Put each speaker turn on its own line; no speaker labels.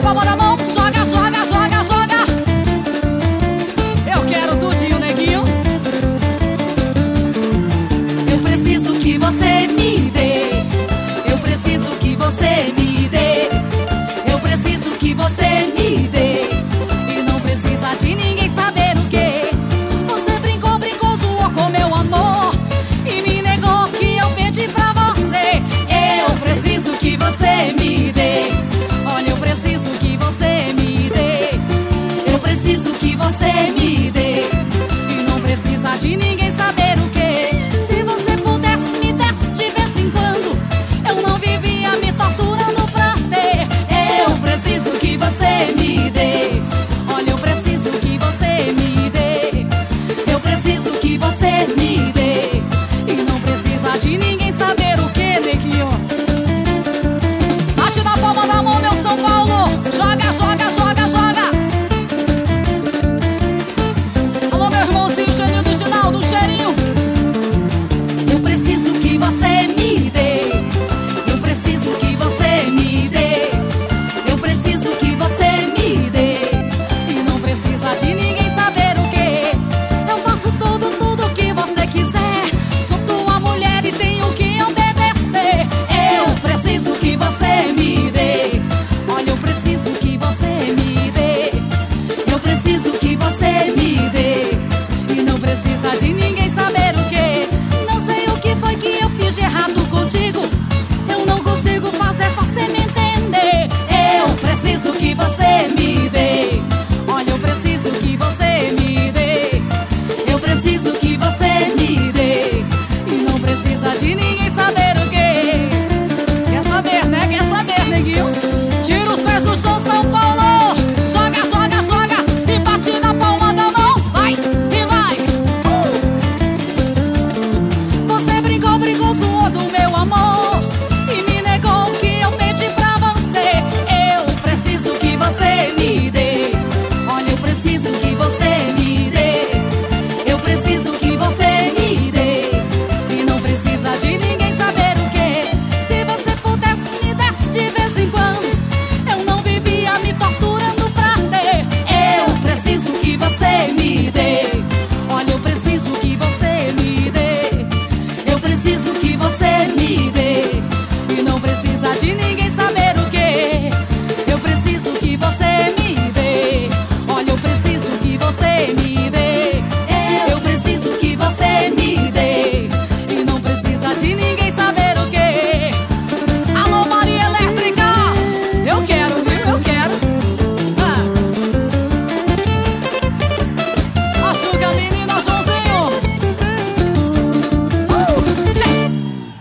palma da mão, joga, joga, joga, joga. Eu quero tudinho, neguinho. Eu preciso que você me dê. Eu preciso que você me dê. Eu preciso que você me dê. E não precisa de ninguém saber o que. Você brincou, brincou, zoou com meu amor e me negou que eu pedi pra você. Eu preciso que você me dê. Olha, eu preciso que você me dê. Eu preciso que você me dê. E não precisa de ninguém saber o que. Se você pudesse, me desse de vez em quando, eu não vivia me torturando pra ter. Eu preciso que você me dê. Olha, eu preciso que você me dê. Eu preciso que você me dê. E não precisa de ninguém saber o que, neguinho. Bate na palma da mão, meu São Paulo. Joga, joga, joga, joga. Alô, meu irmãozinho, Geninho do Ginaldo, um cheirinho. Eu preciso que você me dê. Eu preciso que você me dê. Eu preciso que você me dê. E não precisa de ninguém saber o que. Eu faço tudo, tudo que você quiser. Sou tua mulher e tenho que obedecer. Eu preciso que você me dê. Olha, eu preciso que você me dê. Eu preciso que você me dê. E não precisa de ninguém saber o que. Não sei o que foi que eu fiz de errado contigo. Eu não consigo fazer você me entender. Eu preciso que você